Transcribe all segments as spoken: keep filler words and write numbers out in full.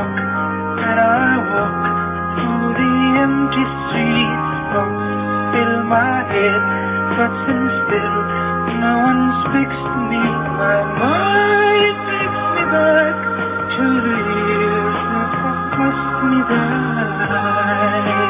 clock and I walk through the empty streets. Thoughts fill my head, thoughts and still no one speaks to me. My mind takes me back to the years that have passed me by.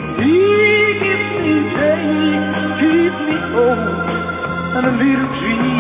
And a little dream